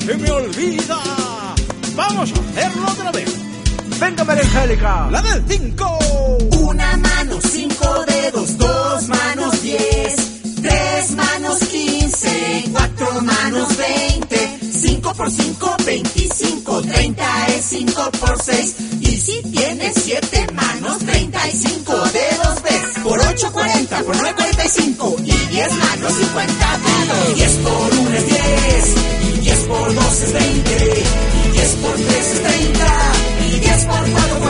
se me olvida. Vamos a hacerlo otra vez. Venga, María Angélica. La del 5. Una mano, 5 dedos, 2 manos, 10, 3 manos, 15, 4 manos, 20, 5 por 5, 25, 30 es 5 por 6. Y si tienes 7 manos, 35 dedos ves. Por 8, 40, por 9, 45. Y 10 manos, 50 dedos. 10 por 1 es 10. Y 10 por 2 es 20. Y 10 por 3 es 30. Y 10 por 4,